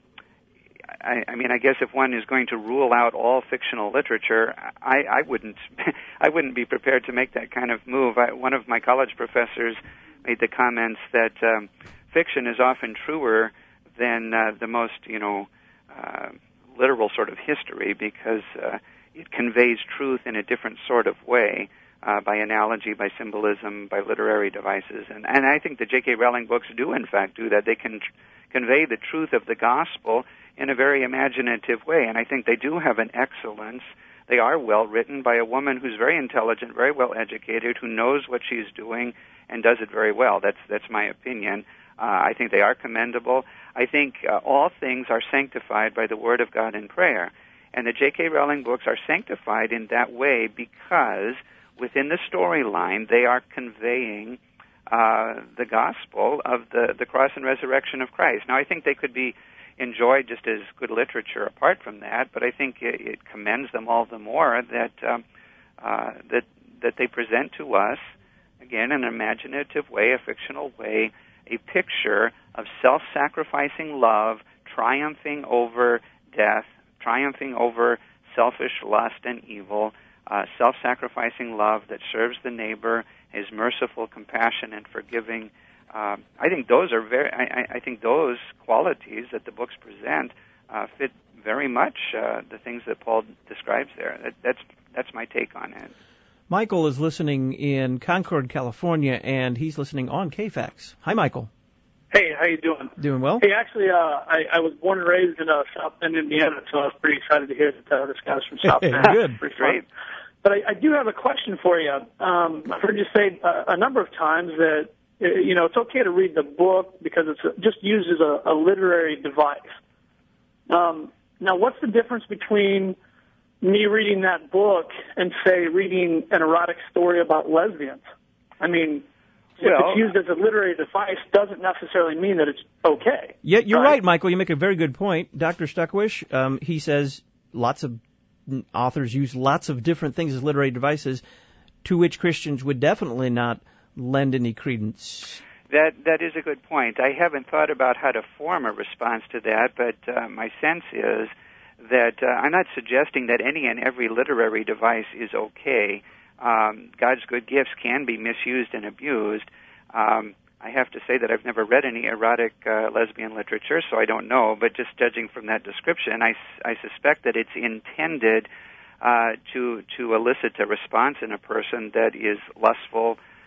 Speaker 5: I, I mean, I guess if one is going to rule out all fictional literature, I, I wouldn't, I wouldn't be prepared to make that kind of move. I, one of my college professors made the comments that um, fiction is often truer than uh, the most, you know, uh, literal sort of history because uh, it conveys truth in a different sort of way. Uh, by analogy, by symbolism, by literary devices. And, and I think the J K. Rowling books do, in fact, do that. They can tr- convey the truth of the gospel in a very imaginative way. And I think they do have an excellence. They are well written by a woman who's very intelligent, very well educated, who knows what she's doing and does it very well. That's, that's my opinion. Uh, I think they are commendable. I think uh, all things are sanctified by the Word of God in prayer. And the J K. Rowling books are sanctified in that way because within the storyline, they are conveying uh, the gospel of the, the cross and resurrection of Christ. Now, I think they could be enjoyed just as good literature apart from that, but I think it, it commends them all the more that um, uh, that that they present to us, again, in an imaginative way, a fictional way, a picture of self-sacrificing love triumphing over death, triumphing over selfish lust and evil, Uh, self-sacrificing love that serves the neighbor, is merciful, compassionate, and forgiving. Um, I think those are very. I, I think those qualities that the books present uh, fit very much uh, the things that Paul describes there. That, that's that's my take on it.
Speaker 4: Michael is listening in Concord, California, and he's listening on K F A X. Hi, Michael.
Speaker 16: Hey, how you doing?
Speaker 4: Doing well.
Speaker 16: Hey, actually, uh, I, I was born and raised in uh, South Bend, Indiana, so I was pretty excited to hear that uh, this guy's from South Bend.
Speaker 4: Good.
Speaker 16: Pretty great. But I, I do have a question for you. Um, I've heard you say uh, a number of times that, uh, you know, it's okay to read the book because it's just used as a, a literary device. Um, now, what's the difference between me reading that book and, say, reading an erotic story about lesbians? I mean, if
Speaker 5: well,
Speaker 16: it's used as a literary device doesn't necessarily mean that it's okay.
Speaker 4: Yeah, you're
Speaker 16: right,
Speaker 4: right Michael. You make a very good point. Doctor Stuckwish, um, he says lots of authors use lots of different things as literary devices to which Christians would definitely not lend any credence.
Speaker 5: That that is a good point. I haven't thought about how to form a response to that, but uh, my sense is that uh, I'm not suggesting that any and every literary device is okay. Um, God's good gifts can be misused and abused. Um, I have to say that I've never read any erotic uh, lesbian literature, so I don't know. But just judging from that description, I, I suspect that it's intended uh, to to elicit a response in a person that is lustful,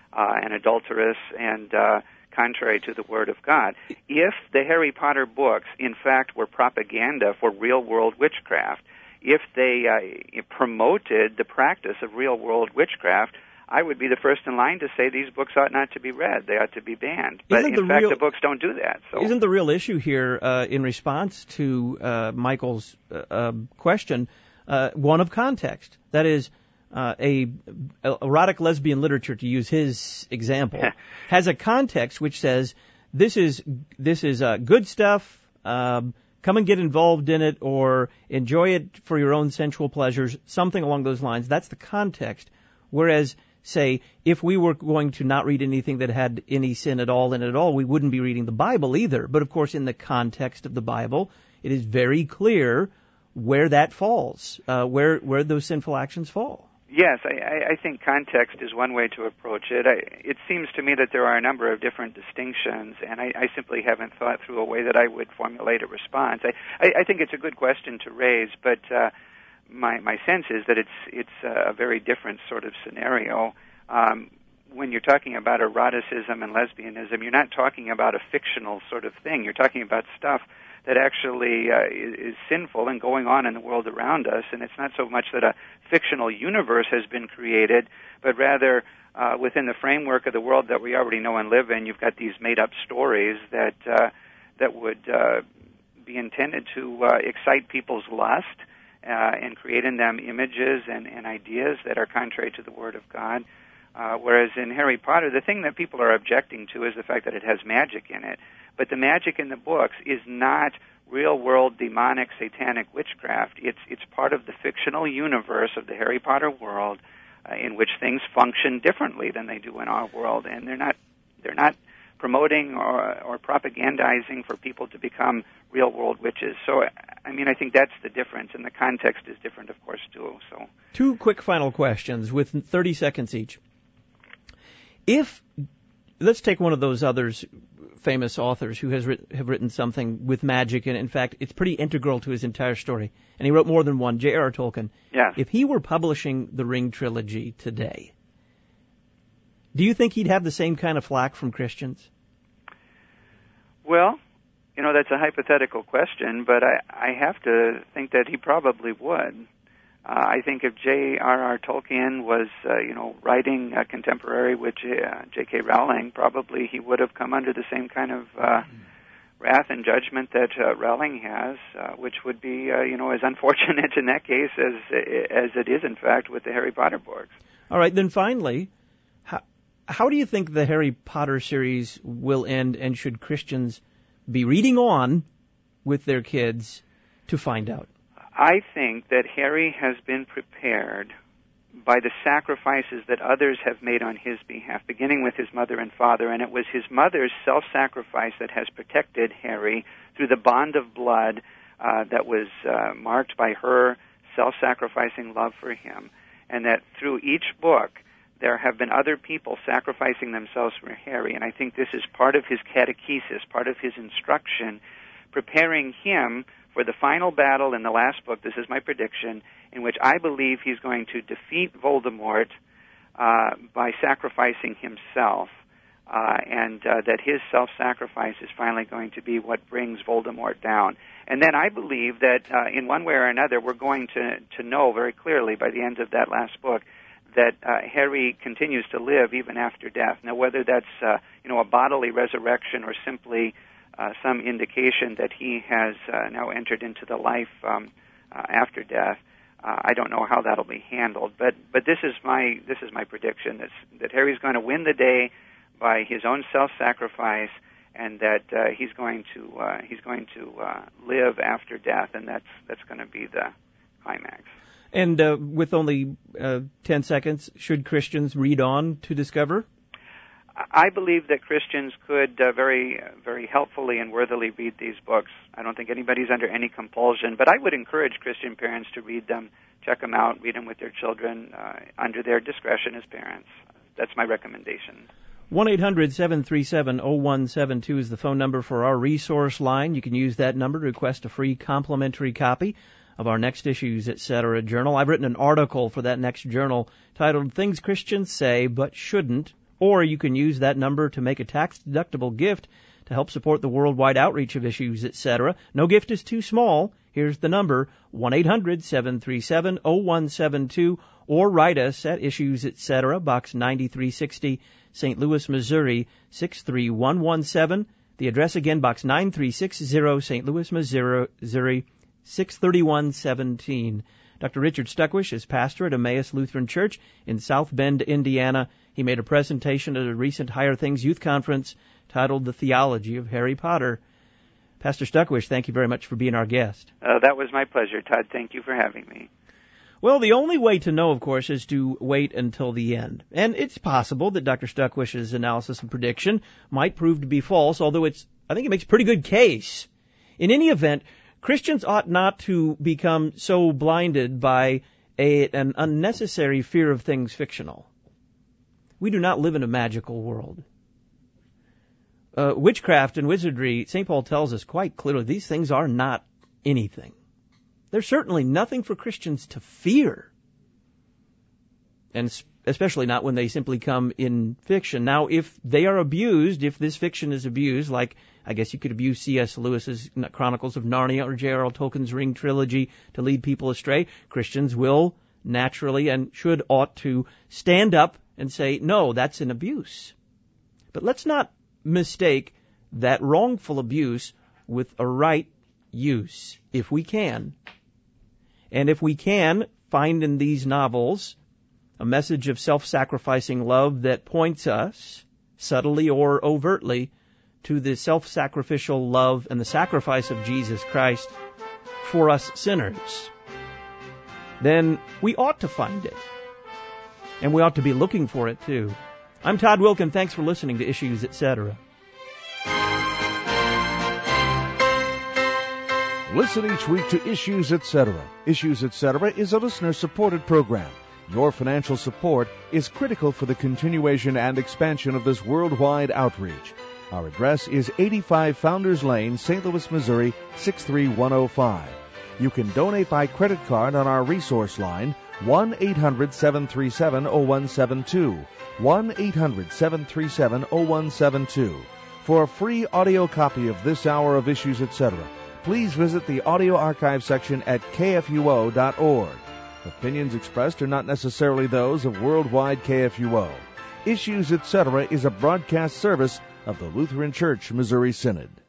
Speaker 5: uh, and adulterous and uh, contrary to the Word of God. If the Harry Potter books, in fact, were propaganda for real-world witchcraft, if they uh, promoted the practice of real-world witchcraft, I would be the first in line to say these books ought not to be read. They ought to be banned. But
Speaker 4: Isn't
Speaker 5: in fact,
Speaker 4: real,
Speaker 5: the books don't do that. So.
Speaker 4: Isn't the real issue here, uh, in response to uh, Michael's uh, uh, question, uh, one of context? That is, uh, a, a erotic lesbian literature, to use his example, has a context which says this is this is uh, good stuff. Um, come and get involved in it, or enjoy it for your own sensual pleasures. Something along those lines. That's the context. Whereas, say, if we were going to not read anything that had any sin at all in it at all, we wouldn't be reading the Bible either. But, of course, in the context of the Bible, it is very clear where that falls, uh, where where those sinful actions fall.
Speaker 5: Yes, I, I think context is one way to approach it. I, it seems to me that there are a number of different distinctions, and I, I simply haven't thought through a way that I would formulate a response. I, I, I think it's a good question to raise, but uh, my, my sense is that it's it's a very different sort of scenario. Um, when you're talking about eroticism and lesbianism, you're not talking about a fictional sort of thing. You're talking about stuff that actually uh, is, is sinful and going on in the world around us. And it's not so much that a fictional universe has been created, but rather uh, within the framework of the world that we already know and live in, you've got these made-up stories that uh, that would uh, be intended to uh, excite people's lust uh, and create in them images and, and ideas that are contrary to the Word of God. Uh, whereas in Harry Potter, the thing that people are objecting to is the fact that it has magic in it. But the magic in the books is not real-world demonic satanic witchcraft. It's it's part of the fictional universe of the Harry Potter world, uh, in which things function differently than they do in our world, and they're not they're not promoting or or propagandizing for people to become real-world witches. So, I mean, I think that's the difference, and the context is different, of course, too. So,
Speaker 4: two quick final questions with thirty seconds each. If let's take one of those others. Famous authors who has writ- have written something with magic, and in fact, it's pretty integral to his entire story. And he wrote more than one, J R R Tolkien.
Speaker 5: Yes.
Speaker 4: If he were publishing the Ring trilogy today, do you think he'd have the same kind of flack from Christians?
Speaker 5: Well, you know, that's a hypothetical question, but I, I have to think that he probably would. Uh, I think if J R R Tolkien was, uh, you know, writing uh, contemporary with J, uh, J K Rowling, probably he would have come under the same kind of uh, wrath and judgment that uh, Rowling has, uh, which would be, uh, you know, as unfortunate in that case as as it is, in fact, with the Harry Potter books.
Speaker 4: All right, then finally, how, how do you think the Harry Potter series will end, and should Christians be reading on with their kids to find out?
Speaker 5: I think that Harry has been prepared by the sacrifices that others have made on his behalf, beginning with his mother and father, and it was his mother's self-sacrifice that has protected Harry through the bond of blood uh, that was uh, marked by her self-sacrificing love for him, and that through each book there have been other people sacrificing themselves for Harry, and I think this is part of his catechesis, part of his instruction, preparing him for the final battle in the last book. This is my prediction, in which I believe he's going to defeat Voldemort uh, by sacrificing himself, uh, and uh, that his self-sacrifice is finally going to be what brings Voldemort down. And then I believe that uh, in one way or another, we're going to, to know very clearly by the end of that last book that uh, Harry continues to live even after death. Now, whether that's uh, you know a bodily resurrection or simply Uh, some indication that he has uh, now entered into the life um, uh, after death. Uh, I don't know how that'll be handled, but but this is my this is my prediction that that Harry's going to win the day by his own self-sacrifice, and that uh, he's going to uh, he's going to uh, live after death, and that's that's going to be the climax.
Speaker 4: And uh, with only uh, ten seconds, should Christians read on to discover?
Speaker 5: I believe that Christians could uh, very, very helpfully and worthily read these books. I don't think anybody's under any compulsion, but I would encourage Christian parents to read them, check them out, read them with their children uh, under their discretion as parents. That's my recommendation.
Speaker 4: one eight hundred seven three seven zero one seven two is the phone number for our resource line. You can use that number to request a free complimentary copy of our Next Issues, et cetera journal. I've written an article for that next journal titled Things Christians Say But Shouldn't Or you can use that number to make a tax-deductible gift to help support the worldwide outreach of Issues, et cetera. No gift is too small. Here's the number, one eight hundred seven three seven oh one seven two, or write us at Issues, et cetera, Box ninety-three sixty, Saint Louis, Missouri, six three one one seven. The address again, Box nine three six zero, Saint Louis, Missouri, six three one one seven. Doctor Richard Stuckwish is pastor at Emmaus Lutheran Church in South Bend, Indiana. He made a presentation at a recent Higher Things Youth Conference titled The Theology of Harry Potter. Pastor Stuckwish, thank you very much for being our guest.
Speaker 5: Uh, that was my pleasure, Todd. Thank you for having me.
Speaker 4: Well, the only way to know, of course, is to wait until the end. And it's possible that Doctor Stuckwish's analysis and prediction might prove to be false, although it's, I think it makes a pretty good case. In any event, Christians ought not to become so blinded by a, an unnecessary fear of things fictional. We do not live in a magical world. Uh, witchcraft and wizardry, Saint Paul tells us quite clearly, these things are not anything. There's certainly nothing for Christians to fear. And especially not when they simply come in fiction. Now, if they are abused, if this fiction is abused, like I guess you could abuse C S Lewis's Chronicles of Narnia or J R R Tolkien's Ring trilogy to lead people astray, Christians will naturally and should ought to stand up and say, no, that's an abuse. But let's not mistake that wrongful abuse with a right use, if we can. And if we can find in these novels a message of self-sacrificing love that points us, subtly or overtly, to the self-sacrificial love and the sacrifice of Jesus Christ for us sinners, then we ought to find it. And we ought to be looking for it, too. I'm Todd Wilkin. Thanks for listening to Issues, et cetera.
Speaker 8: Listen each week to Issues, et cetera. Issues, et cetera is a listener-supported program. Your financial support is critical for the continuation and expansion of this worldwide outreach. Our address is eighty-five Founders Lane, Saint Louis, Missouri, six three one oh five. You can donate by credit card on our resource line, one eight hundred seven three seven oh one seven two, one eight hundred seven three seven oh one seven two. For a free audio copy of this hour of Issues, et cetera, please visit the audio archive section at K F U O dot org. Opinions expressed are not necessarily those of Worldwide K F U O. Issues, et cetera is a broadcast service of the Lutheran Church Missouri Synod.